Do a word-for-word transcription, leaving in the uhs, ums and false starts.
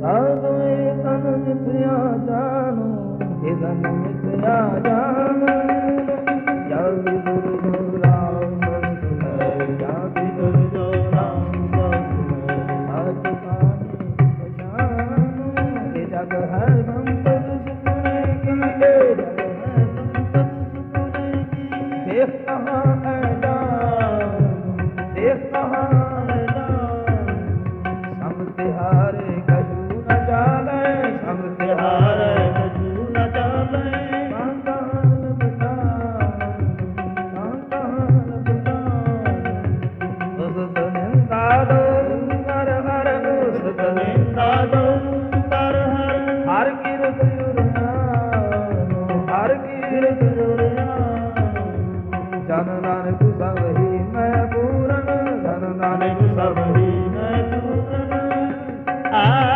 ਸਾਧੂ ਇਹ ਤਨ ਮਿਥਿਆ ਜਾਣੋ, ਇਹ ਤਨ ਮਿਥਿਆ ਜਾਣੋ। ਜਗ ਗੁਰੂ ਜੋ ਰਾਮ ਬਸੁ ਹੈ, ਜਗ ਗੁਰੂ ਜੋ ਰਾਮ ਬਸੁ ਹੈ। ਸਚ ਕਾਨੇ ਪਛਾਨੋ, ਇਹ ਜਗ ਹੈ ਸੰਪਤ ਸੁਪਨੇ ਕੀ, ਇਹ ਜਗ ਹੈ ਸੰਪਤ ਸੁਪਨੇ ਕੀ। ਦੇਖ ਕਹਾਂ ਹੈ ਜਾਨ, ਦੇਖ ਕਹਾਂ ਹੈ ਜਾਨ। ਸਭ ਤਿਹਾਰੇ ਕਛੂ ਨ ਚਾਲੈ, ਸਭ ਤਿਹਾਰੇ ਕਛੂ ਨ ਚਾਲੈ। ਕਾਂਤਾਨ ਬਟਾਨ, ਕਾਂਤਾਨ ਬਟਾਨ। ਉਸ ਨਿੰਦਾ ਦਉ ਕਰ ਹਰ, ਉਸ ਨਿੰਦਾ ਦਉ ਕਰ ਹਰ। ਹਰ ਕਿਰਤ ਉਰਨਾਨੋ, ਹਰ ਕਿਰਤ ਉਰਨਾਨੋ। ਜਨ ਨਾਨਕ ਸਭ ਹੀ ਮੈਂ ਪੂਰਨ, ਜਨ ਨਾਨਕ ਸਭ ਹੀ ਮੈਂ ਪੂਰਨ। ਆ